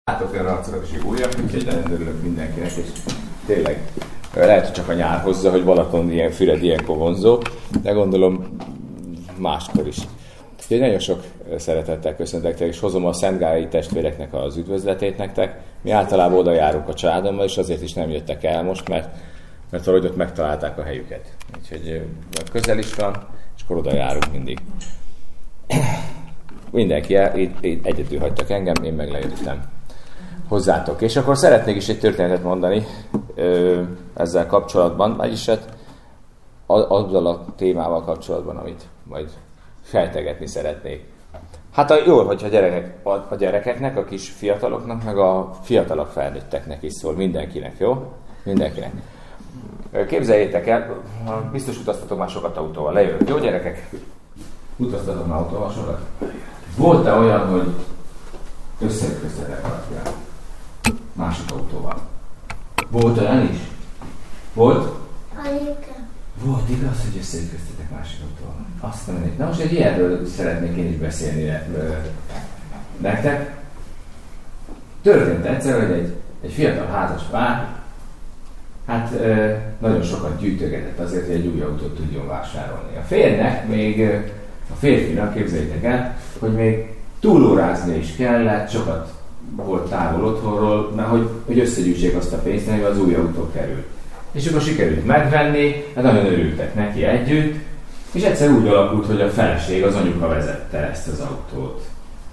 Látok olyan arcokat is újak, úgyhogy nagyon örülök mindenkinek, és tényleg lehet, hogy csak a nyár hozza, hogy Balaton ilyen Füred ilyenkor vonzó, de gondolom máskor is. Úgyhogy nagyon sok szeretettel köszöntök, és hozom a Szentgályai testvéreknek az üdvözletét nektek. Mi általában oda járunk a családommal, és azért is nem jöttek el most, mert valahogy ott megtalálták a helyüket. Úgyhogy közel is van, és akkor oda járunk mindig. Mindenki itt egyedül hagytak engem, én meg lejöttem hozzátok. És akkor szeretnék is egy történetet mondani ezzel kapcsolatban, vagyis hát azzal a témával kapcsolatban, amit majd fejtegetni szeretnék. Hát jó, hogyha a gyerekeknek, a kis fiataloknak, meg a fiatalabb felnőtteknek is szól, mindenkinek, jó? Mindenkinek. Képzeljétek el, biztos utaztatok már sokat autóval, lejövök, jó gyerekek? Utaztatok már autóval sokat? Volt-e olyan, hogy összeütköztetek valakivel? Másik autóval. Volt olyan is? Volt? Volt, igaz, hogy összeütköztetek másik autóval. Azt nem mondjuk. Na most egy ilyenről szeretnék én is beszélni nektek. Történt egyszer, hogy egy fiatal házas pár nagyon sokat gyűjtögetett azért, hogy egy új autót tudjon vásárolni. A férnek még, a férfinak képzeljétek el, hogy még túlórázni is kellett, sokat volt távol otthonról, mert hogy összegyűjtsék azt a pénzt, amivel az új autó került. És akkor sikerült megvenni, nagyon örültek neki együtt, és egyszer úgy alakult, hogy a feleség, az anyuka vezette ezt az autót.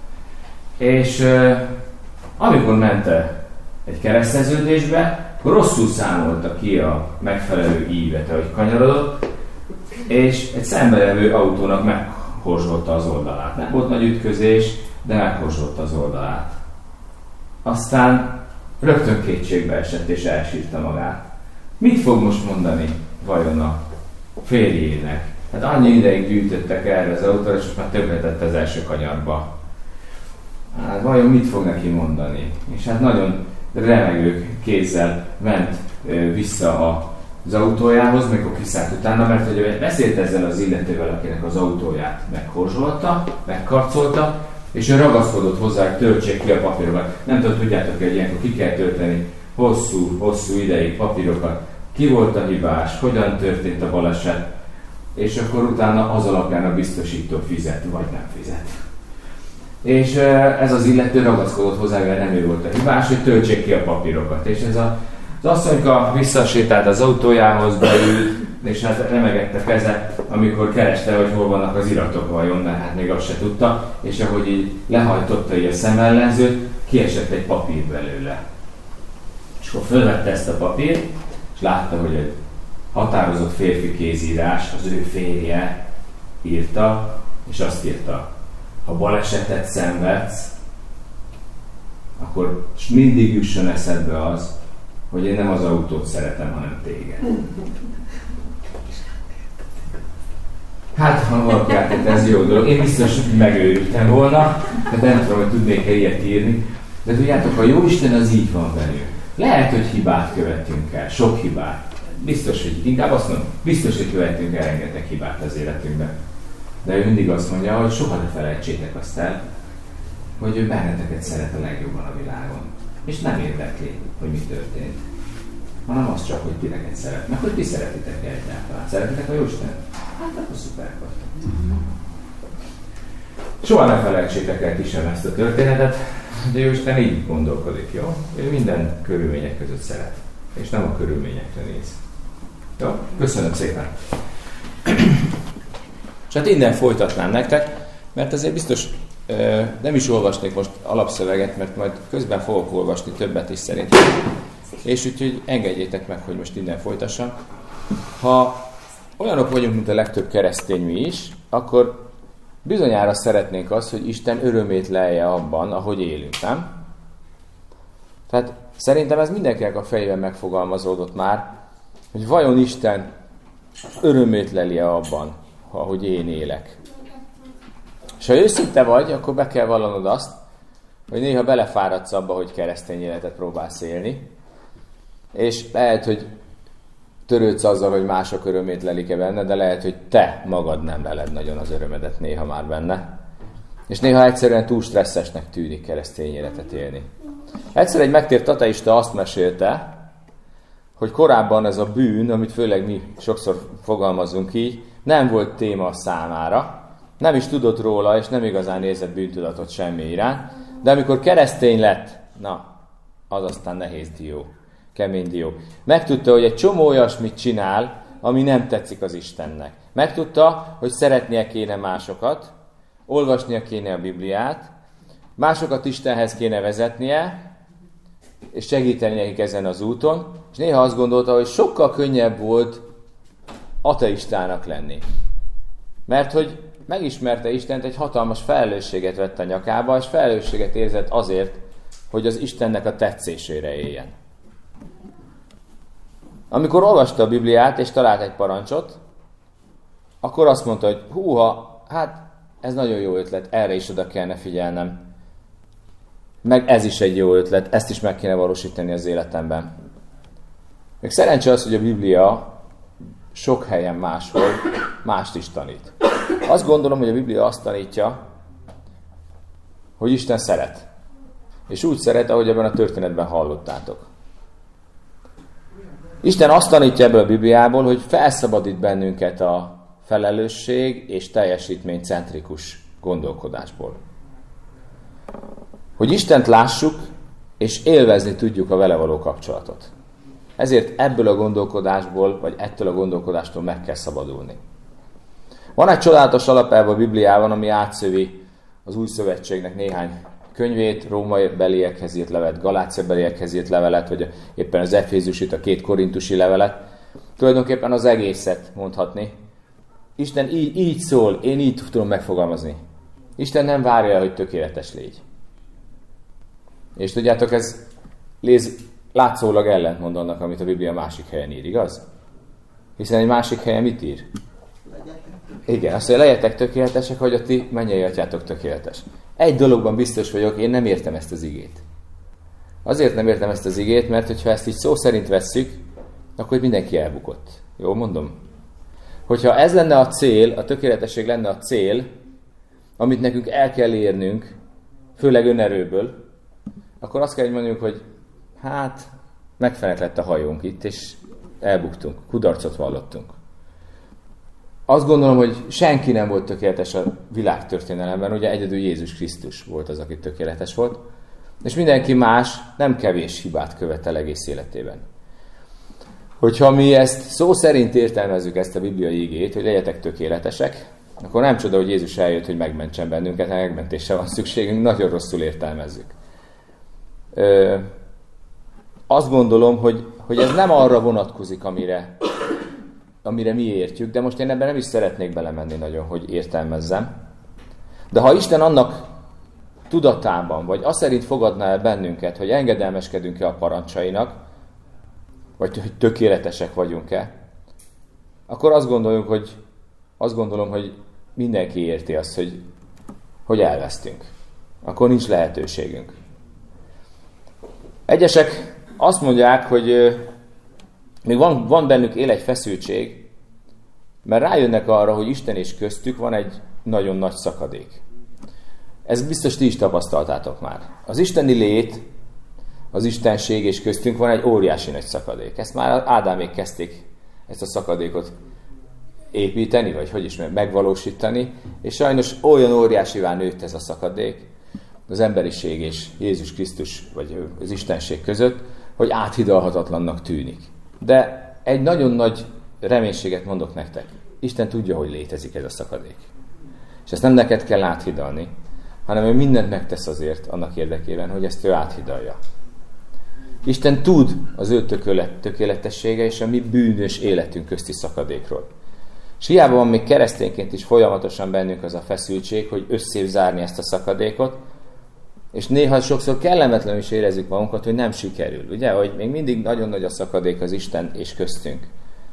És amikor ment egy kereszteződésbe, akkor rosszul számolta ki a megfelelő ívet, ahogy kanyarodott, és egy szembelevő autónak meghorzsolta az oldalát. Nem volt nagy ütközés, de meghorzsolta az oldalát. Aztán rögtön kétségbe esett és elsírta magát. Mit fog most mondani vajon a férjének? Hát annyi ideig gyűjtöttek erre az autóra, és most már többletett az első kanyarba. Hát vajon mit fog neki mondani? És hát nagyon remegő kézzel ment vissza az autójához, mikor kiszállt utána, mert hogy beszélt ezzel az illetővel, akinek az autóját meghorzsolta, megkarcolta, és ő ragaszkodott hozzá, hogy töltsék ki a papírokat. Nem tudom, tudjátok, hogy ilyenkor ki kell tölteni hosszú ideig papírokat. Ki volt a hibás, hogyan történt a baleset, és akkor utána az alapján a biztosító fizet, vagy nem fizet. És ez az illető ragaszkodott hozzá, mert nem ő volt a hibás, hogy töltsék ki a papírokat. És ez az asszonyka visszasétált az autójához, beült, és hát remegett a keze, amikor kereste, hogy hol vannak az iratok vajon, mert hát még azt se tudta, és ahogy így lehajtotta így a szemellenzőt, kiesett egy papír belőle. És akkor fölvette ezt a papírt, és látta, hogy egy határozott férfi kézírás, az ő férje írta, és azt írta: ha balesetet szenvedsz, akkor mindig jusson eszedbe az, hogy én nem az autót szeretem, hanem téged. Hát, ha valaki átett, ez jó dolog. Én biztos megőrültem volna, de nem tudom, hogy tudnék-e ilyet írni. De tudjátok, a Jóisten az így van velünk. Lehet, hogy hibát követünk el, sok hibát. Biztos, hogy inkább azt mondom, biztos, hogy követünk el rengeteg hibát az életünkben. De ő mindig azt mondja, hogy soha ne felejtsétek azt el, hogy ő benneteket szeret a legjobban a világon. És nem érdekli, hogy mi történt. Hanem az csak, hogy titeket szeret. Meg hogy ti szeretitek egyáltalán. Szeretitek a Jóisten? Hát akkor szuper vagytok. Soha ne felejtsétek el ti sem ezt a történetet, de Jóisten így gondolkodik, jó? Ő minden körülmények között szeret. És nem a körülményekre néz. Jó? Köszönöm szépen! És hát innen folytatnám nektek, mert azért biztos nem is olvasnék most alapszöveget, mert majd közben fogok olvasni többet is szerintem. És úgyhogy engedjétek meg, hogy most innen folytassam. Ha olyanok vagyunk, mint a legtöbb keresztény mi is, akkor bizonyára szeretnénk azt, hogy Isten örömét lelje abban, ahogy élünk, nem? Tehát szerintem ez mindenkinek a fejében megfogalmazódott már, hogy vajon Isten örömét lelje abban, ahogy én élek. És ha őszinte vagy, akkor be kell vallanod azt, hogy néha belefáradsz abba, hogy keresztény életet próbálsz élni, és lehet, hogy törődsz azzal, hogy mások örömét lelik-e benne, de lehet, hogy te magad nem leled nagyon az örömedet néha már benne. És néha egyszerűen túl stresszesnek tűnik keresztény életet élni. Egyszer egy megtért ateista azt mesélte, hogy korábban ez a bűn, amit főleg mi sokszor fogalmazunk így, nem volt téma számára, nem is tudott róla, és nem igazán érzett bűntudatot semmi iránt, de amikor keresztény lett, na, az aztán nehéz dió, kemény dió. Megtudta, hogy egy csomó olyasmit csinál, ami nem tetszik az Istennek. Megtudta, hogy szeretnie kéne másokat, olvasnia kéne a Bibliát, másokat Istenhez kéne vezetnie, és segíteni nekik ezen az úton, és néha azt gondolta, hogy sokkal könnyebb volt ateistának lenni. Mert hogy megismerte Istent, egy hatalmas felelősséget vett a nyakába, és felelősséget érzett azért, hogy az Istennek a tetszésére éljen. Amikor olvasta a Bibliát, és talált egy parancsot, akkor azt mondta, hogy húha, hát ez nagyon jó ötlet, erre is oda kellene figyelnem. Meg ez is egy jó ötlet, ezt is meg kéne valósítani az életemben. Még szerencse az, hogy a Biblia sok helyen máshol mást is tanít. Azt gondolom, hogy a Biblia azt tanítja, hogy Isten szeret. És úgy szeret, ahogy ebben a történetben hallottátok. Isten azt tanítja ebből a Bibliából, hogy felszabadít bennünket a felelősség és teljesítménycentrikus gondolkodásból. Hogy Istent lássuk, és élvezni tudjuk a vele való kapcsolatot. Ezért ebből a gondolkodásból, vagy ettől a gondolkodástól meg kell szabadulni. Van egy csodálatos alapelv a Bibliában, ami átszövi az Új Szövetségnek néhány könyvét, római beliekhez írt levelet, galácia beliekhez írt levelet, vagy éppen az Efézusit, a 2 korintusi levelet. Tulajdonképpen az egészet mondhatni. Isten így szól, én így tudom megfogalmazni. Isten nem várja el, hogy tökéletes légy. És tudjátok, ez látszólag ellentmond annak, amit a Biblia másik helyen ír, igaz? Hiszen egy másik helyen mit ír? Igen, azt mondja, legyetek tökéletesek, hogy a ti mennyei atyátok tökéletes. Egy dologban biztos vagyok, én nem értem ezt az igét. Azért nem értem ezt az igét, mert hogyha ezt így szó szerint vesszük, akkor mindenki elbukott. Jól mondom? Hogyha ez lenne a cél, a tökéletesség lenne a cél, amit nekünk el kell érnünk, főleg önerőből, akkor azt kell, hogy mondjuk, hogy hát megfelelően lett a hajónk itt, és elbuktunk, kudarcot vallottunk. Azt gondolom, hogy senki nem volt tökéletes a világtörténelemben, ugye egyedül Jézus Krisztus volt az, aki tökéletes volt, és mindenki más nem kevés hibát követel egész életében. Hogyha mi ezt szó szerint értelmezzük, ezt a bibliai igét, hogy legyetek tökéletesek, akkor nem csoda, hogy Jézus eljött, hogy megmentsen bennünket, megmentésre van szükségünk, nagyon rosszul értelmezzük. Azt gondolom, hogy ez nem arra vonatkozik, amire mi értjük, de most én ebben nem is szeretnék belemenni nagyon, hogy értelmezzem. De ha Isten annak tudatában, vagy azt szerint fogadná el bennünket, hogy engedelmeskedünk-e a parancsainak, vagy hogy tökéletesek vagyunk-e, akkor azt gondolom, hogy mindenki érti azt, hogy elvesztünk. Akkor nincs lehetőségünk. Egyesek azt mondják, hogy még van bennük él egy feszültség, mert rájönnek arra, hogy Isten és köztük van egy nagyon nagy szakadék. Ezt biztos ti is tapasztaltátok már. Az isteni lét, az istenség és köztünk van egy óriási nagy szakadék. Ezt már Ádámék kezdték ezt a szakadékot építeni, vagy hogy is megvalósítani, és sajnos olyan óriásivá nőtt ez a szakadék az emberiség és Jézus Krisztus, vagy az istenség között, hogy áthidalhatatlannak tűnik. De egy nagyon nagy reménységet mondok nektek. Isten tudja, hogy létezik ez a szakadék. És ezt nem neked kell áthidalni, hanem ő mindent megtesz azért annak érdekében, hogy ezt ő áthidalja. Isten tud az ő tökéletessége és a mi bűnös életünk közti szakadékról. És hiába van még keresztényként is folyamatosan bennünk az a feszültség, hogy összébb zárni ezt a szakadékot, és néha sokszor kellemetlenül is érezzük magunkat, hogy nem sikerül. Ugye, hogy még mindig nagyon nagy a szakadék az Isten és köztünk.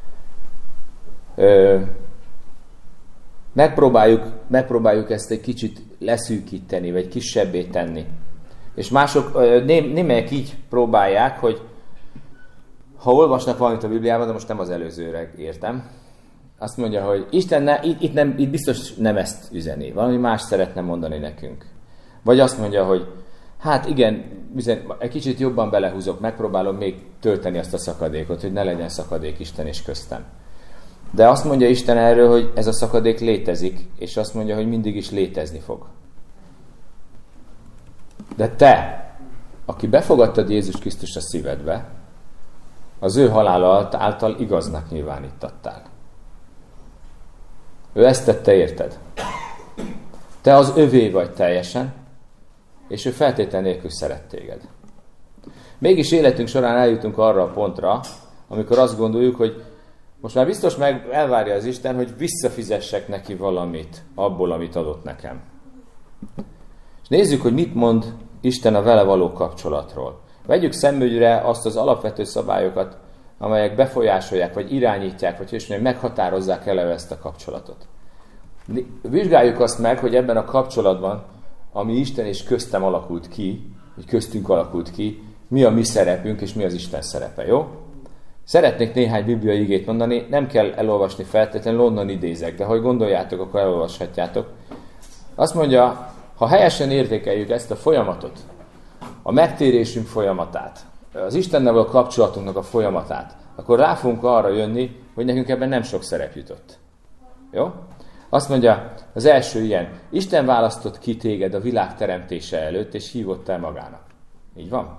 Megpróbáljuk ezt egy kicsit leszűkíteni, vagy kisebbé tenni. És mások némelyek így próbálják, hogy ha olvasnak valamit a Bibliában, de most nem az előzőre értem, azt mondja, hogy Isten itt biztos nem ezt üzeni, valami más szeretne mondani nekünk. Vagy azt mondja, hogy hát igen, egy kicsit jobban belehúzok, megpróbálom még tölteni azt a szakadékot, hogy ne legyen szakadék Isten és köztem. De azt mondja Isten erről, hogy ez a szakadék létezik, és azt mondja, hogy mindig is létezni fog. De te, aki befogadtad Jézus Krisztus a szívedbe, az ő halála által igaznak nyilvánítattál. Ő ezt tette, érted? Te az övé vagy teljesen, és ő feltétel nélkül szeret téged. Mégis életünk során eljutunk arra a pontra, amikor azt gondoljuk, hogy most már biztos meg elvárja az Isten, hogy visszafizessek neki valamit abból, amit adott nekem. És nézzük, hogy mit mond Isten a vele való kapcsolatról. Vegyük szemügyre azt az alapvető szabályokat, amelyek befolyásolják, vagy irányítják, vagy hogy meghatározzák eleve ezt a kapcsolatot. Vizsgáljuk azt meg, hogy ebben a kapcsolatban, ami Isten és köztem alakult ki, vagy köztünk alakult ki, mi a mi szerepünk, és mi az Isten szerepe, jó? Szeretnék néhány bibliai igét mondani, nem kell elolvasni feltétlenül, onnan idézek, de ha gondoljátok, akkor elolvashatjátok. Azt mondja, ha helyesen értékeljük ezt a folyamatot, a megtérésünk folyamatát, az Istennel való kapcsolatunknak a folyamatát, akkor rá fogunk arra jönni, hogy nekünk ebben nem sok szerep jutott. Jó? Azt mondja, az első ilyen, Isten választott ki téged a világ teremtése előtt, és hívott el magának. Így van?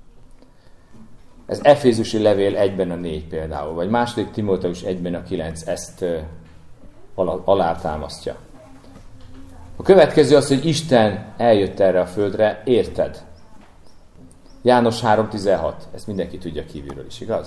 Ez Efézusi levél 1-ben a 4 például, vagy 2. Timóteus 1-ben a 9 ezt alátámasztja. A következő az, hogy Isten eljött erre a földre, érted? János 3.16, ezt mindenki tudja kívülről is, igaz?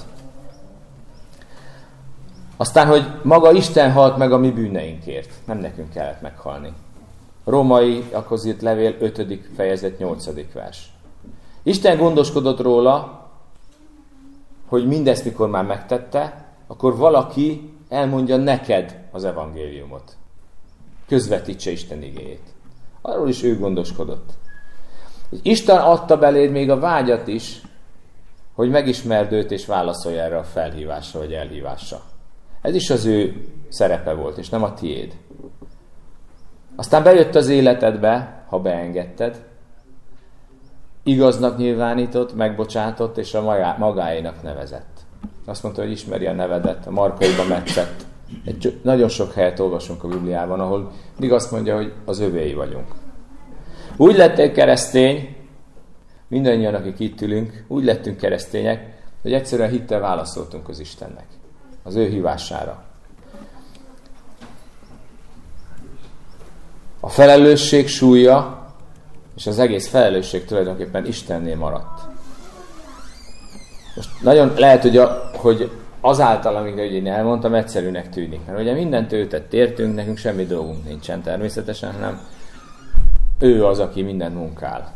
Aztán, hogy maga Isten halt meg a mi bűneinkért, nem nekünk kellett meghalni. Római akkor írt levél 5. fejezet 8. vers. Isten gondoskodott róla, hogy mindezt mikor már megtette, akkor valaki elmondja neked az evangéliumot. Közvetítse Isten igéjét. Arról is ő gondoskodott. Isten adta beléd még a vágyat is, hogy megismerd őt és válaszolj erre a felhívásra vagy elhívásra. Ez is az ő szerepe volt, és nem a tiéd. Aztán bejött az életedbe, ha beengedted, igaznak nyilvánított, megbocsátott, és a magáénak nevezett. Azt mondta, hogy ismeri a nevedet, a markaiba metszett. Nagyon sok helyet olvasunk a Bibliában, ahol még azt mondja, hogy az övéi vagyunk. Úgy lettél keresztény, mindannyian, akik itt ülünk, úgy lettünk keresztények, hogy egyszerűen hittel válaszoltunk az Istennek, az ő hívására. A felelősség súlya, és az egész felelősség tulajdonképpen Istennél maradt. Most nagyon lehet, hogy azáltal, amit én elmondtam, egyszerűnek tűnik. Mert ugye mindent ő tett, értünk, nekünk semmi dolgunk nincsen természetesen, hanem ő az, aki mindent munkál.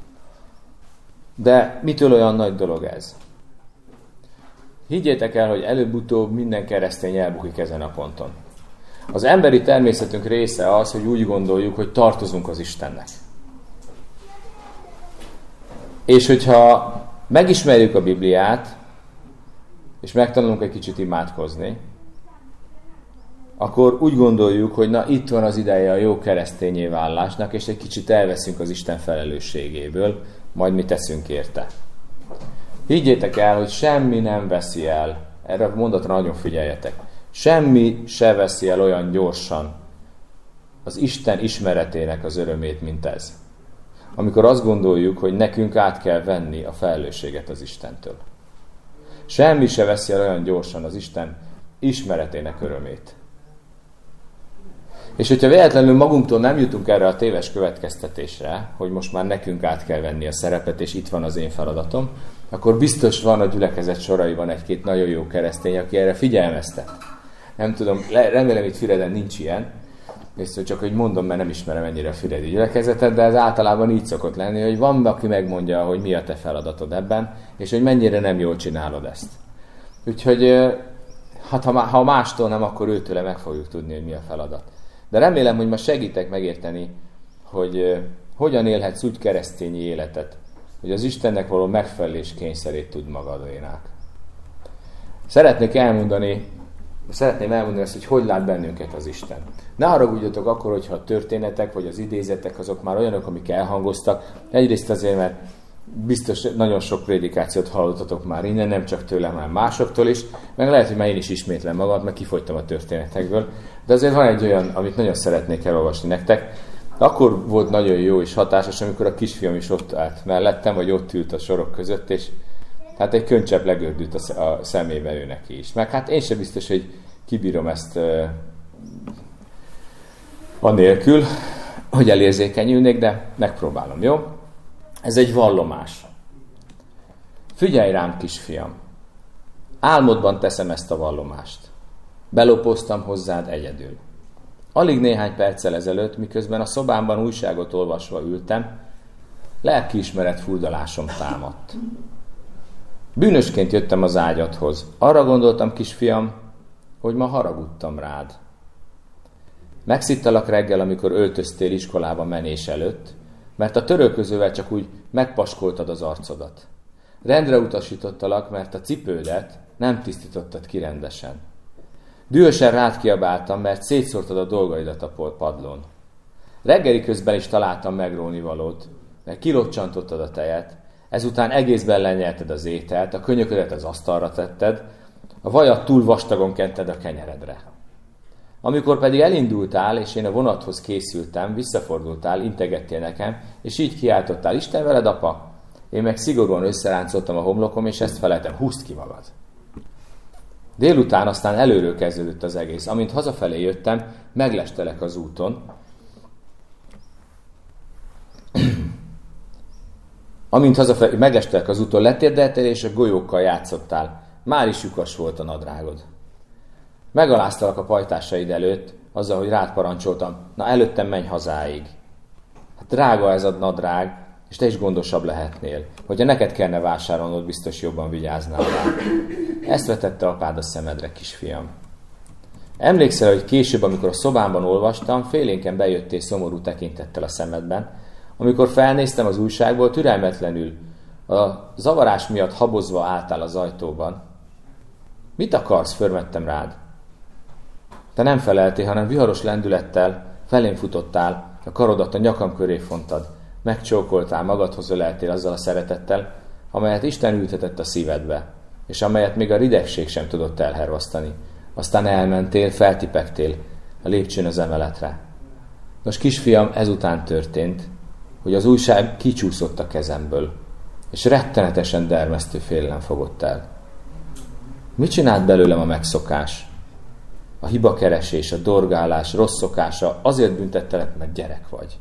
De mitől olyan nagy dolog ez? Higgyétek el, hogy előbb-utóbb minden keresztény elbukik ezen a ponton. Az emberi természetünk része az, hogy úgy gondoljuk, hogy tartozunk az Istennek. És hogyha megismerjük a Bibliát, és megtanulunk egy kicsit imádkozni, akkor úgy gondoljuk, hogy na itt van az ideje a jó keresztényé válásnak, és egy kicsit elveszünk az Isten felelősségéből, majd mi teszünk érte. Higgyétek el, hogy semmi nem veszi el, erre a mondatra nagyon figyeljetek, semmi se veszi el olyan gyorsan az Isten ismeretének az örömét, mint ez. Amikor azt gondoljuk, hogy nekünk át kell venni a felelősséget az Istentől. Semmi se veszi el olyan gyorsan az Isten ismeretének örömét. És hogyha véletlenül magunktól nem jutunk erre a téves következtetésre, hogy most már nekünk át kell venni a szerepet, és itt van az én feladatom, akkor biztos van a gyülekezet soraiban egy-két nagyon jó keresztény, aki erre figyelmeztet. Nem tudom, remélem itt Füreden nincs ilyen, és csak hogy mondom, mert nem ismerem ennyire a füredi gyülekezetet, de ez általában így szokott lenni, hogy van, aki megmondja, hogy mi a te feladatod ebben, és hogy mennyire nem jól csinálod ezt. Úgyhogy, hát ha mástól nem, akkor őtőle meg fogjuk tudni, hogy mi a feladat. De remélem, hogy ma segítek megérteni, hogy hogyan élhetsz úgy keresztényi életet, hogy az Istennek való megfelelés kényszerét tud magadénák. Szeretnék elmondani Szeretném elmondani azt, hogy lát bennünket az Isten. Ne haragudjatok akkor, hogyha a történetek, vagy az idézetek, azok már olyanok, amik elhangoztak. Egyrészt azért, mert biztos nagyon sok prédikációt hallottatok már innen, nem csak tőlem, hanem másoktól is. Meg lehet, hogy már én is ismétlem magamat, mert kifogytam a történetekből. De azért van egy olyan, amit nagyon szeretnék elolvasni nektek. Akkor volt nagyon jó és hatásos, amikor a kisfiam is ott állt mellettem, vagy ott ült a sorok között, és hát egy könycsepp legördült a szemébe ő neki is. Meg hát én sem biztos, hogy kibírom ezt anélkül, hogy elérzékenyülnék, de megpróbálom, jó? Ez egy vallomás. Figyelj rám, kisfiam! Álmodban teszem ezt a vallomást. Belopóztam hozzád egyedül. Alig néhány perccel ezelőtt, miközben a szobámban újságot olvasva ültem, lelkiismeret furdalásom támadt. Bűnösként jöttem az ágyadhoz. Arra gondoltam, kisfiam, hogy ma haragudtam rád. Megszittalak reggel, amikor öltöztél iskolába menés előtt, mert a törölközővel csak úgy megpaskoltad az arcodat. Rendre utasítottalak, mert a cipődet nem tisztítottad ki rendesen. Dühösen rád kiabáltam, mert szétszórtad a dolgaidat a padlón. Reggeli közben is találtam megrónivalót, mert kilocsantottad a tejet, ezután egészben lenyelted az ételt, a könyöködet az asztalra tetted, a vajat túl vastagon kented a kenyeredre. Amikor pedig elindultál, és én a vonathoz készültem, visszafordultál, integettél nekem, és így kiáltottál, Isten veled, apa? Én meg szigorúan összeráncoltam a homlokom, és ezt feleltem, húzd ki magad. Délután aztán előről kezdődött az egész. Amint hazafelé jöttem, meglestelek az úton. Letérdeltél, és a golyókkal játszottál. Már is lyukas volt a nadrágod. Megaláztalak a pajtásaid előtt, azzal, hogy rád parancsoltam, na előttem menj hazáig. Hát drága ez a nadrág, és te is gondosabb lehetnél. Hogyha neked kellene vásárolnod, biztos jobban vigyáznál rá. Ezt vetette apád a szemedre, kisfiam. Emlékszel, hogy később, amikor a szobámban olvastam, félénken bejöttél szomorú tekintettel a szemedben, amikor felnéztem az újságból, türelmetlenül, a zavarás miatt habozva álltál az ajtóban. Mit akarsz? Förmettem rád. Te nem feleltél, hanem viharos lendülettel felém futottál, a karodat a nyakam köré fontad, megcsókoltál, magadhoz öleltél azzal a szeretettel, amelyet Isten ültetett a szívedbe, és amelyet még a ridegség sem tudott elhervasztani. Aztán elmentél, feltipegtél a lépcsőn az emeletre. Nos, kisfiam, ezután történt, hogy az újság kicsúszott a kezemből, és rettenetesen dermesztő félelem fogott el. Mit csinált belőlem a megszokás? A hibakeresés, a dorgálás, rossz szokása, azért büntettelek, mert gyerek vagy.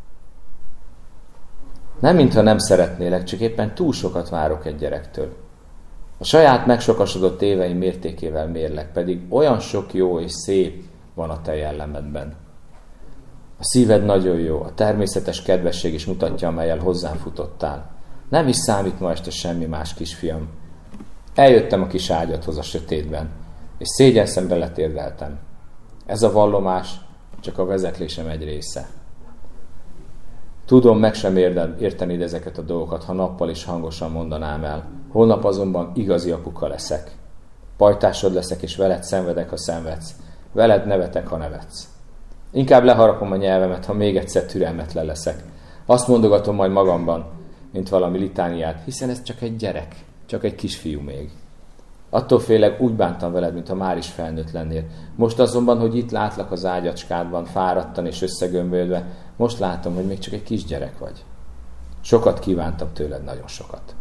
Nem mintha nem szeretnélek, csak éppen túl sokat várok egy gyerektől. A saját megsokasodott éveim mértékével mérlek, pedig olyan sok jó és szép van a te jellemedben. A szíved nagyon jó, a természetes kedvesség is mutatja, amellyel hozzám futottál. Nem is számít ma este semmi más, kisfiam. Eljöttem a kis ágyadhoz a sötétben, és szégyen szemben letérdeltem. Ez a vallomás csak a vezeklésem egy része. Tudom, meg sem értenéd ezeket a dolgokat, ha nappal is hangosan mondanám el. Holnap azonban igazi apuka leszek. Pajtásod leszek, és veled szenvedek, ha szenvedsz. Veled nevetek, ha nevetsz. Inkább leharakom a nyelvemet, ha még egyszer türelmetlen leszek. Azt mondogatom majd magamban, mint valami litániát, hiszen ez csak egy gyerek, csak egy kisfiú még. Attól félek, úgy bántam veled, mintha már is felnőtt lennél. Most azonban, hogy itt látlak az ágyacskádban, fáradtan és összegömbölve, most látom, hogy még csak egy kisgyerek vagy. Sokat kívántam tőled, nagyon sokat.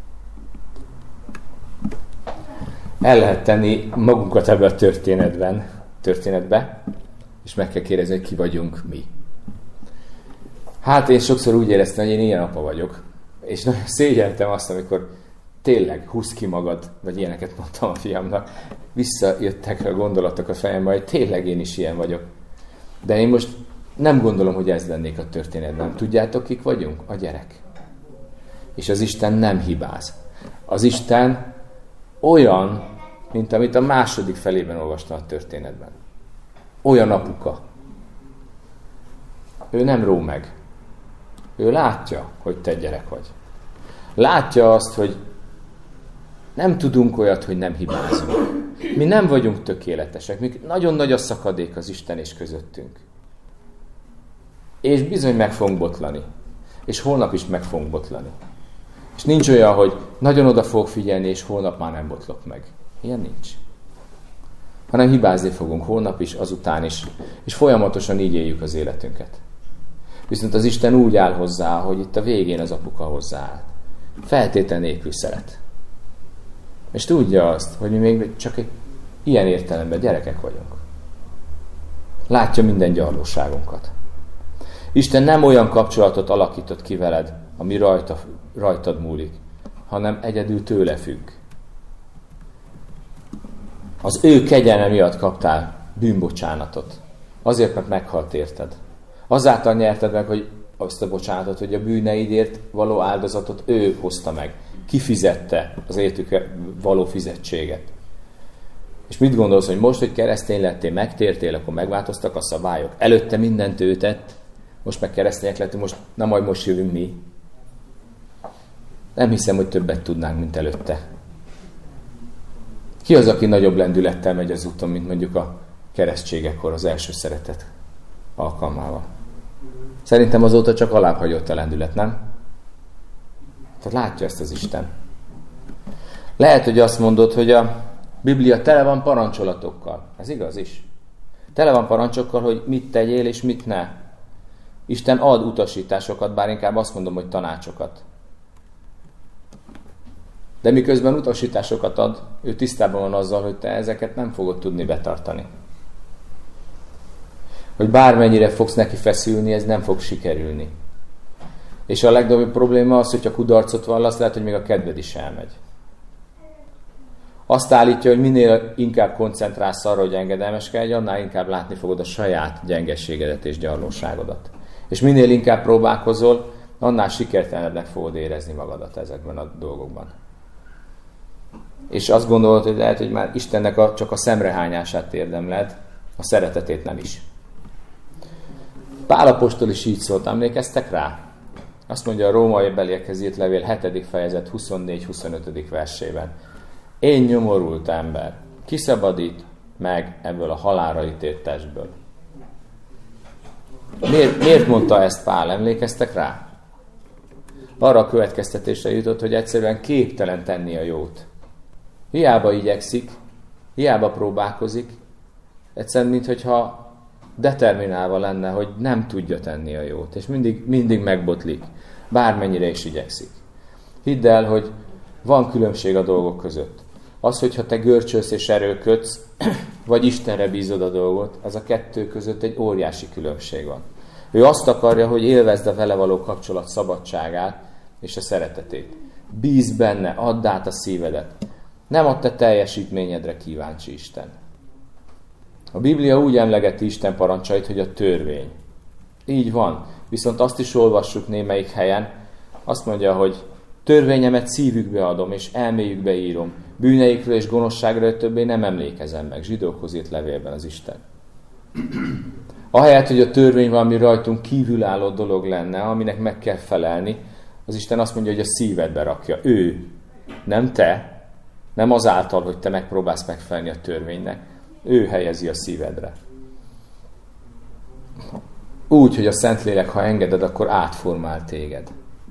El lehet tenni magunkat ebbe a történetbe, és meg kell kérdezni, hogy ki vagyunk mi. Hát én sokszor úgy éreztem, hogy én ilyen apa vagyok, és nagyon szégyeltem azt, amikor tényleg húzz ki magad, vagy ilyeneket mondtam a fiamnak, visszajöttek a gondolatok a fejembe, hogy tényleg én is ilyen vagyok. De én most nem gondolom, hogy ez lennék a történetben. Tudjátok, kik vagyunk? A gyerek. És az Isten nem hibáz. Az Isten olyan, mint amit a második felében olvastam a történetben. Olyan apuka. Ő nem ró meg. Ő látja, hogy te gyerek vagy. Látja azt, hogy nem tudunk olyat, hogy nem hibázunk. Mi nem vagyunk tökéletesek, mi nagyon nagy a szakadék az Isten és közöttünk. És bizony meg fogunk botlani. És holnap is meg fogunk botlani. És nincs olyan, hogy nagyon oda fogok figyelni, és holnap már nem botlok meg. Ilyen nincs. Hanem hibázni fogunk holnap is, azután is. És folyamatosan így éljük az életünket. Viszont az Isten úgy áll hozzá, hogy itt a végén az apuka hozzááll. Feltétel nélkül szeret. És tudja azt, hogy mi még csak egy ilyen értelemben gyerekek vagyunk. Látja minden gyarlóságunkat. Isten nem olyan kapcsolatot alakított ki veled, ami rajtad múlik, hanem egyedül tőle függ. Az ő kegyelme miatt kaptál bűnbocsánatot. Azért, mert meghalt érted. Azáltal nyerted meg, hogy azt a bocsánatot, hogy a bűneidért való áldozatot ő hozta meg. Kifizette az értük való fizetséget. És mit gondolsz, hogy most, hogy keresztény lettél, megtértél, akkor megváltoztak a szabályok? Előtte mindent ő tett, most meg keresztények lettünk, most jövünk mi. Nem hiszem, hogy többet tudnánk, mint előtte. Ki az, aki nagyobb lendülettel megy az úton, mint mondjuk a keresztségekor, az első szeretet alkalmával? Szerintem azóta csak alább hagyott a lendület, nem? Tehát látja ezt az Isten. Lehet, hogy azt mondod, hogy a Biblia tele van parancsolatokkal. Ez igaz is. Tele van parancsokkal, hogy mit tegyél és mit ne. Isten ad utasításokat, bár inkább azt mondom, hogy tanácsokat. De miközben utasításokat ad, ő tisztában van azzal, hogy te ezeket nem fogod tudni betartani. Hogy bármennyire fogsz neki feszülni, ez nem fog sikerülni. És a legnagyobb probléma az, hogyha kudarcot vallasz, lehet, hogy még a kedved is elmegy. Azt állítja, hogy minél inkább koncentrálsz arra, hogy engedelmeskedj, annál inkább látni fogod a saját gyengességedet és gyarlóságodat. És minél inkább próbálkozol, annál sikertelenebbnek fogod érezni magadat ezekben a dolgokban. És azt gondolod, hogy lehet, hogy már Istennek csak a szemrehányását érdemled, a szeretetét nem is. Pál apostol is így szólt, emlékeztek rá? Azt mondja a római beliekhez írt levél 7. fejezet 24-25. versében. Én nyomorult ember, kiszabadít meg ebből a halálra ítélt testből. Miért mondta ezt Pál? Emlékeztek rá? Arra a következtetésre jutott, hogy egyszerűen képtelen tenni a jót. Hiába igyekszik, hiába próbálkozik, egyszerűen minthogyha determinálva lenne, hogy nem tudja tenni a jót, és mindig megbotlik, bármennyire is igyekszik. Hidd el, hogy van különbség a dolgok között. Az, hogyha te görcsölsz és erőlködsz, vagy Istenre bízod a dolgot, az a kettő között egy óriási különbség van. Ő azt akarja, hogy élvezd a vele való kapcsolat szabadságát és a szeretetét. Bízz benne, add át a szívedet. Nem a te teljesítményedre kíváncsi Isten. A Biblia úgy emlegeti Isten parancsait, hogy a törvény. Így van. Viszont azt is olvassuk némelyik helyen, azt mondja, hogy törvényemet szívükbe adom, és elméjükbe írom. Bűneikről és gonoszságról többé nem emlékezem meg. Zsidókhoz írt levélben az Isten. Ahelyett, hogy a törvény valami rajtunk kívülálló dolog lenne, aminek meg kell felelni, az Isten azt mondja, hogy a szívedbe rakja. Ő, nem te, nem azáltal, hogy te megpróbálsz megfelelni a törvénynek. Ő helyezi a szívedre. Úgy, hogy a Szentlélek, ha engeded, akkor átformál téged.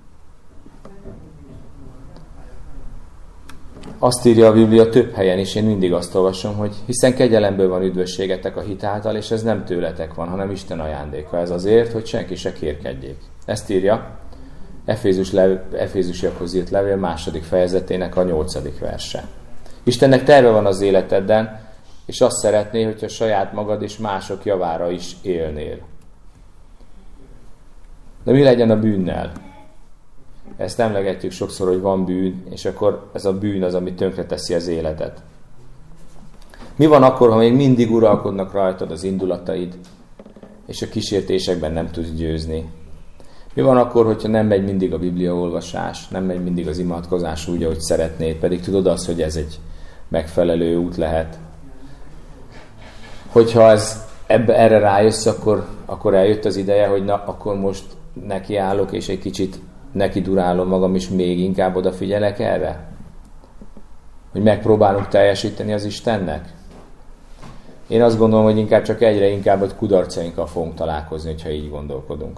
Azt írja a Biblia több helyen is, én mindig azt olvasom, hogy hiszen kegyelemből van üdvösségetek a hit által, és ez nem tőletek van, hanem Isten ajándéka. Ez azért, hogy senki se kérkedjék. Ezt írja Efézusiakhoz írt levél 2. fejezetének a 8. verse. Istennek terve van az életedben, és azt szeretné, hogyha saját magad és mások javára is élnél. De mi legyen a bűnnel? Ezt emlegetjük sokszor, hogy van bűn, és akkor ez a bűn az, ami tönkreteszi az életet. Mi van akkor, ha még mindig uralkodnak rajtad az indulataid, és a kísértésekben nem tudsz győzni? Mi van akkor, hogyha nem megy mindig a Biblia olvasás, nem megy mindig az imádkozás úgy, ahogy szeretnéd, pedig tudod azt, hogy ez egy megfelelő út lehet? Hogyha erre rájössz, akkor eljött az ideje, hogy na, akkor most nekiállok, és egy kicsit neki durálom magam, és még inkább odafigyelek erre? Hogy megpróbálunk teljesíteni az Istennek? Én azt gondolom, hogy inkább csak egyre inkább a kudarcainkkal fogunk találkozni, hogyha így gondolkodunk.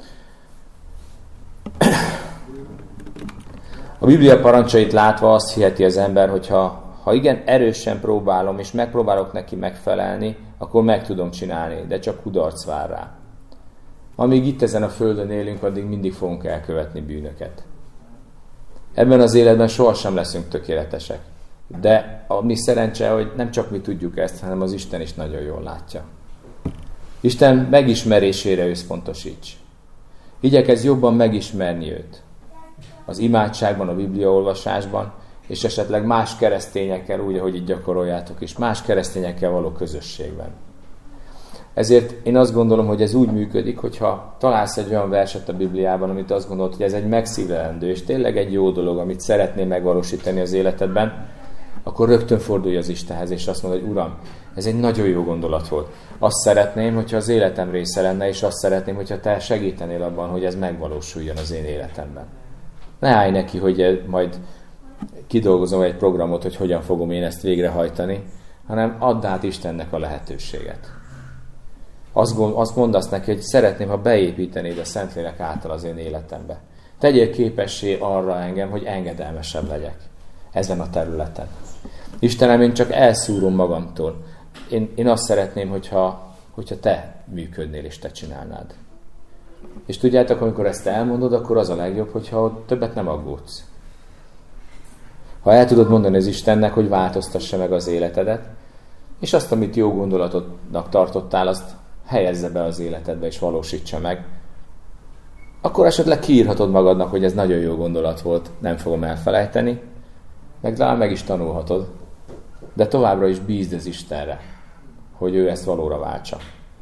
A Biblia parancsait látva azt hiheti az ember, hogy ha igen erősen próbálom, és megpróbálok neki megfelelni, akkor meg tudom csinálni, de csak kudarc vár rá. Amíg itt ezen a földön élünk, addig mindig fogunk elkövetni bűnöket. Ebben az életben sohasem leszünk tökéletesek. De a mi szerencse, hogy nem csak mi tudjuk ezt, hanem az Isten is nagyon jól látja. Isten megismerésére összpontosíts. Igyekezz jobban megismerni őt. Az imádságban, a bibliaolvasásban, és esetleg más keresztényekkel, úgy, ahogy így gyakoroljátok, és más keresztényekkel való közösségben. Ezért én azt gondolom, hogy ez úgy működik, hogyha találsz egy olyan verset a Bibliában, amit azt gondolod, hogy ez egy megszívlelendő, és tényleg egy jó dolog, amit szeretnél megvalósítani az életedben, akkor rögtön fordulj az Istenhez, és azt mondod, hogy Uram, ez egy nagyon jó gondolat volt. Azt szeretném, hogyha az életem része lenne, és azt szeretném, hogyha te segítenél abban, hogy ez megvalósuljon az én életemben. Ne állj neki, hogy majd kidolgozom egy programot, hogy hogyan fogom én ezt végrehajtani, hanem add át Istennek a lehetőséget. Azt mondasz neki, hogy szeretném, ha beépítenéd a Szentlélek által az én életembe. Tegyél képessé arra engem, hogy engedelmesebb legyek ezen a területen. Istenem, én csak elszúrom magamtól. Én azt szeretném, hogyha te működnél és te csinálnád. És tudjátok, amikor ezt elmondod, akkor az a legjobb, hogyha többet nem aggódsz. Ha el tudod mondani az Istennek, hogy változtassa meg az életedet, és azt, amit jó gondolatodnak tartottál, azt helyezze be az életedbe, és valósítsa meg, akkor esetleg kiírhatod magadnak, hogy ez nagyon jó gondolat volt, nem fogom elfelejteni, meg talán meg is tanulhatod, de továbbra is bízd az Istenre, hogy ő ezt valóra váltsa.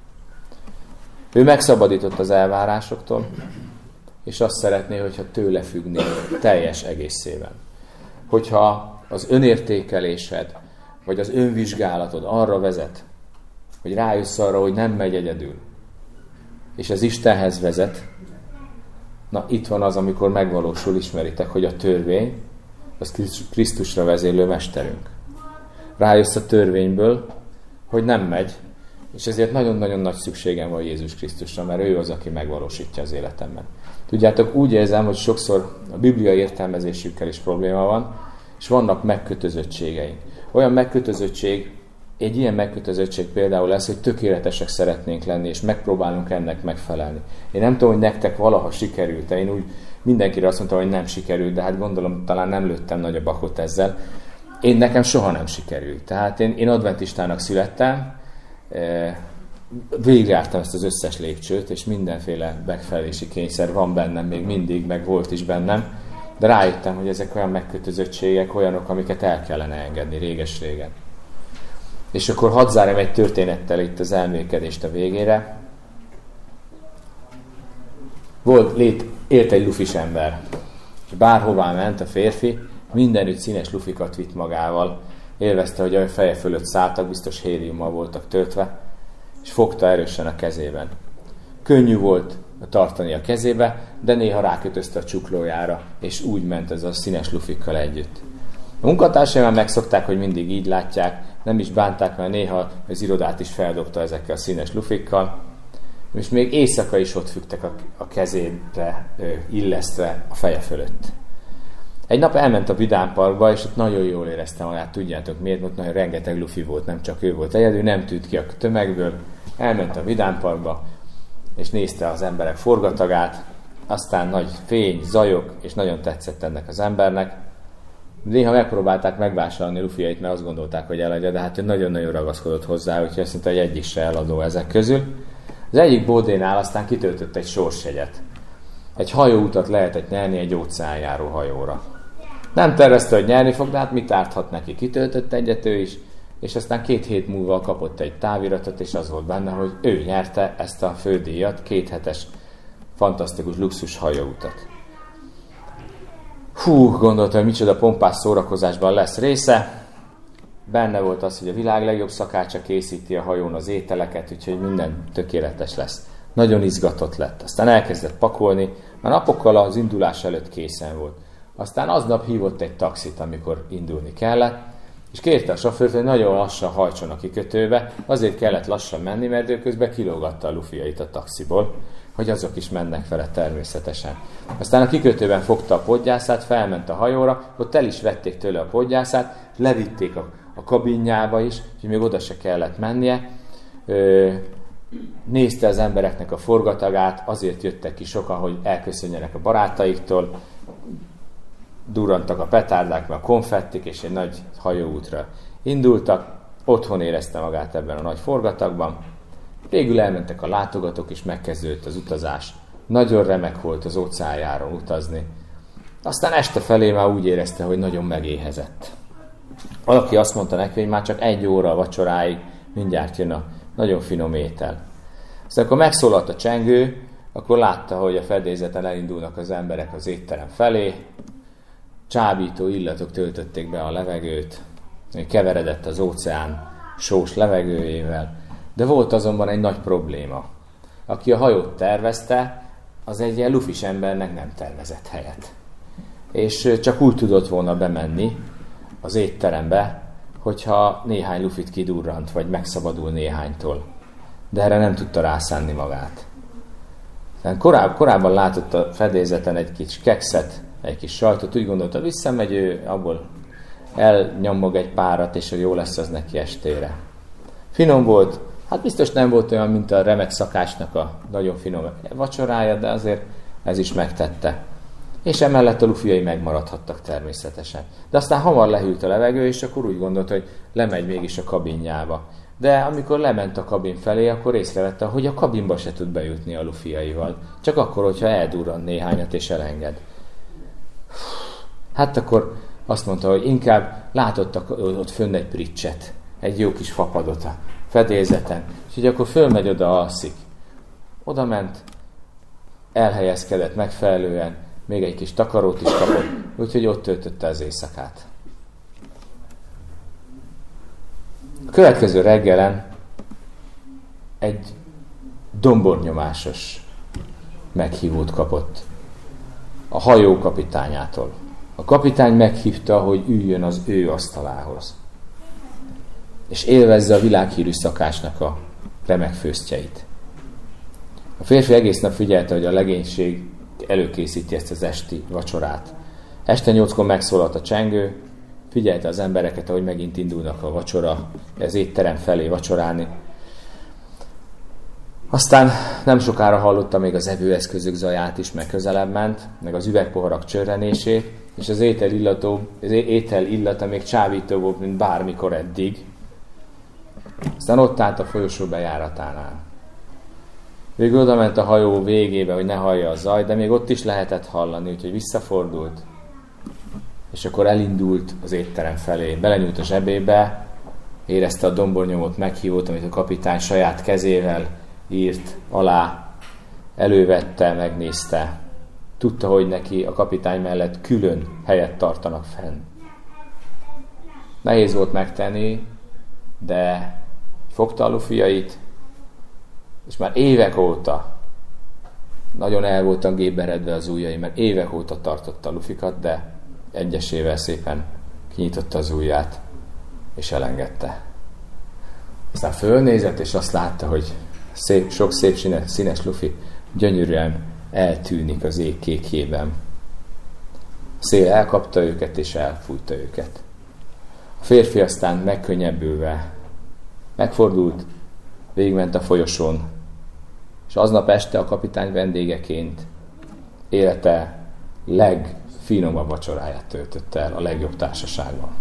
Ő megszabadított az elvárásoktól, és azt szeretné, hogyha tőle függnél teljes egészében. Hogyha az önértékelésed, vagy az önvizsgálatod arra vezet, hogy rájössz arra, hogy nem megy egyedül, és az Istenhez vezet, na itt van az, amikor megvalósul, ismeritek, hogy a törvény, az Krisztusra vezérlő mesterünk. Rájössz a törvényből, hogy nem megy, és ezért nagyon-nagyon nagy szükségem van Jézus Krisztusra, mert ő az, aki megvalósítja az életemben. Tudjátok, úgy érzem, hogy sokszor a Biblia értelmezésükkel is probléma van, és vannak megkötözöttségeink. Olyan megkötözöttség, egy ilyen megkötözöttség például lesz, hogy tökéletesek szeretnénk lenni, és megpróbálunk ennek megfelelni. Én nem tudom, hogy nektek valaha sikerült, én úgy mindenkire azt mondtam, hogy nem sikerült, de hát gondolom, talán nem lőttem nagy a bakot ezzel. Nekem soha nem sikerült. Tehát én adventistának születtem, végigjártam ezt az összes lépcsőt, és mindenféle megfelelési kényszer van bennem még mindig, meg volt is bennem, de rájöttem, hogy ezek olyan megkötözöttségek, olyanok, amiket el kellene engedni réges-régen. És akkor hadd zárjam egy történettel itt az elmélkedést a végére. Élt egy lufis ember. Bárhová ment a férfi, mindenütt színes lufikat vitt magával. Élvezte, hogy a feje fölött szálltak, biztos héliummal voltak töltve, és fogta erősen a kezében. Könnyű volt tartani a kezébe, de néha rákötözte a csuklójára, és úgy ment ez a színes lufikkal együtt. A munkatársai már megszokták, hogy mindig így látják, nem is bánták, mert néha az irodát is feldobta ezekkel a színes lufikkal, és még éjszaka is ott fügtek a kezére, illesztve a feje fölött. Egy nap elment a vidámparkba, és ott nagyon jól érezte magát, tudjátok miért, mert nagyon rengeteg lufi volt, nem csak ő volt egyedül, nem tűnt ki a tömegből, elment a vidámparkba, és nézte az emberek forgatagát, aztán nagy fény, zajok, és nagyon tetszett ennek az embernek. Néha megpróbálták megvásárolni lufiait, mert azt gondolták, hogy eladja, de hát ő nagyon-nagyon ragaszkodott hozzá, úgyhogy azt mondta, hogy egyik se eladó ezek közül. Az egyik bódénál aztán kitöltött egy sorsjegyet. Egy hajóutat lehetett nyerni egy óceánjáró hajóra. Nem tervezte, hogy nyerni fog, de hát mit árthat neki? Kitöltött egyet ő is, és aztán 2 hét múlva kapott egy táviratot, és az volt benne, hogy ő nyerte ezt a fődíjat, 2 hetes fantasztikus luxus hajóutat. Gondolta, hogy micsoda pompás szórakozásban lesz része. Benne volt az, hogy a világ legjobb szakácsa készíti a hajón az ételeket, úgyhogy minden tökéletes lesz. Nagyon izgatott lett. Aztán elkezdett pakolni, már napokkal az indulás előtt készen volt. Aztán aznap hívott egy taxit, amikor indulni kellett, és kérte a sofőrt, hogy nagyon lassan hajtson a kikötőbe, azért kellett lassan menni, mert ő közben kilógatta a lufiait a taxiból, hogy azok is mennek vele természetesen. Aztán a kikötőben fogta a podgyászát, felment a hajóra, ott el is vették tőle a podgyászát, levitték a kabinjába is, úgyhogy még oda se kellett mennie. Nézte az embereknek a forgatagát, azért jöttek ki sokan, hogy elköszönjenek a barátaiktól, durrantak a petárdák, a konfettik, és egy nagy hajóútra indultak. Otthon érezte magát ebben a nagy forgatagban. Végül elmentek a látogatók, és megkezdődött az utazás. Nagyon remek volt az óceánjáron utazni. Aztán este felé már úgy érezte, hogy nagyon megéhezett. Valaki azt mondta neki, hogy már csak 1 óra a vacsoráig mindjárt jön a nagyon finom étel. Aztán akkor megszólalt a csengő, akkor látta, hogy a fedélzeten elindulnak az emberek az étterem felé, csábító illatok töltötték be a levegőt, keveredett az óceán sós levegőjével, de volt azonban egy nagy probléma. Aki a hajót tervezte, az egy ilyen lufis embernek nem tervezett helyet. És csak úgy tudott volna bemenni az étterembe, hogyha néhány lufit kidurrant, vagy megszabadul néhánytól. De erre nem tudta rászánni magát. Korábban látott a fedélzeten egy kis kekszet, egy kis sajtot, úgy gondolta, visszamegy, ő abból elnyomog egy párat, és jó lesz az neki estére. Finom volt, hát biztos nem volt olyan, mint a remek szakásnak a nagyon finom vacsorája, de azért ez is megtette. És emellett a lufiai megmaradhattak természetesen. De aztán hamar lehűlt a levegő, és akkor úgy gondolt, hogy lemegy mégis a kabinjába. De amikor lement a kabin felé, akkor észrevette, hogy a kabinba se tud bejutni a lufiaival. Csak akkor, hogyha eldurran néhányat és elenged. Hát akkor azt mondta, hogy inkább látott ott fönn egy pricset, egy jó kis fapadot a fedélzeten. Úgyhogy akkor fölmegy oda, alszik. Oda ment, elhelyezkedett megfelelően, még egy kis takarót is kapott, úgyhogy ott töltötte az éjszakát. A következő reggelen egy dombornyomásos meghívót kapott a hajó kapitányától. A kapitány meghívta, hogy üljön az ő asztalához, és élvezze a világhírű szakásnak a remek főztjeit. A férfi egész nap figyelte, hogy a legénység előkészíti ezt az esti vacsorát. Este 8-kor megszólalt a csengő, figyelte az embereket, ahogy megint indulnak a vacsora, az étterem felé vacsorálni. Aztán nem sokára hallotta még az evőeszközök zaját is, meg közelebb ment, meg az üvegpoharak csörrenését, és az étel illata még csábító volt, mint bármikor eddig. Aztán ott állt a folyosó bejáratánál. Végül oda ment a hajó végébe, hogy ne hallja a zaj, de még ott is lehetett hallani, úgyhogy visszafordult, és akkor elindult az étterem felé. Belenyúlt a zsebébe, érezte a dombornyomot meghívót, amit a kapitány saját kezével írt alá, elővette, megnézte. Tudta, hogy neki a kapitány mellett külön helyet tartanak fenn. Nehéz volt megtenni, de fogta a lufiait, és már évek óta, nagyon el voltak géberedve az ujjai, mert évek óta tartotta a lufikat, de egyesével szépen kinyitotta az ujját, és elengedte. Aztán fölnézett, és azt látta, hogy sok szép színes lufi gyönyörűen eltűnik az ég kékjében. A szél elkapta őket, és elfújta őket. A férfi aztán megkönnyebbülve megfordult, végigment a folyosón, és aznap este a kapitány vendégeként élete legfinomabb vacsoráját töltötte el a legjobb társaságban.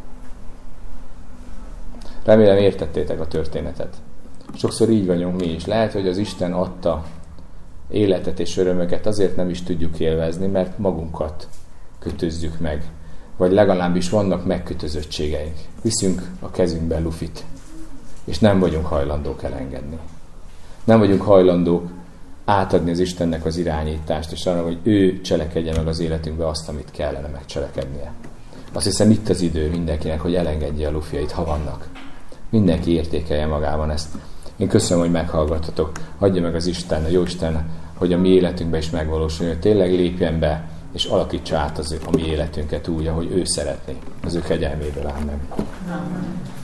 Remélem értettétek a történetet. Sokszor így vagyunk mi is. Lehet, hogy az Isten adta életet és örömöket azért nem is tudjuk élvezni, mert magunkat kötözzük meg. Vagy legalábbis vannak megkötözöttségeink. Viszünk a kezünkben lufit, és nem vagyunk hajlandók elengedni. Nem vagyunk hajlandók átadni az Istennek az irányítást, és arra, hogy ő cselekedje meg az életünkbe azt, amit kellene megcselekednie. Azt hiszem, itt az idő mindenkinek, hogy elengedje a lufjait, ha vannak. Mindenki értékelje magában ezt. Én köszönöm, hogy meghallgattatok. Adja meg az Isten, a Jóisten, hogy a mi életünkben is megvalósuljon, hogy tényleg lépjen be és alakítsa át a mi életünket úgy, ahogy ő szeretné. Az ő kegyelméből. Amen.